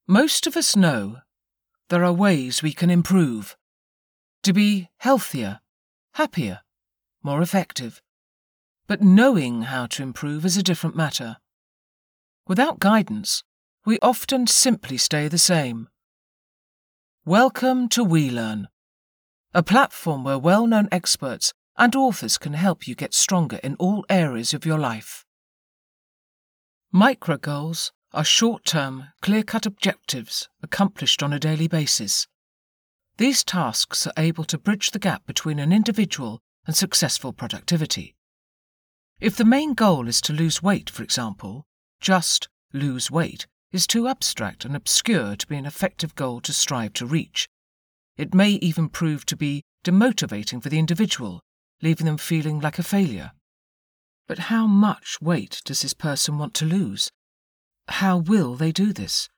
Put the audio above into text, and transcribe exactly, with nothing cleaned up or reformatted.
Most of us know there are ways we can improve, to be healthier, happier, more effective. But knowing how to improve is a different matter. Without guidance, we often simply stay the same. Welcome to WeLearn, a platform where well-known experts and authors can help you get stronger in all areas of your life. Micro goals are short-term, clear-cut objectives accomplished on a daily basis. These tasks are able to bridge the gap between an individual and successful productivity. If the main goal is to lose weight, for example, just lose weight is too abstract and obscure to be an effective goal to strive to reach. It may even prove to be demotivating for the individual, leaving them feeling like a failure. But how much weight does this person want to lose? How will they do this?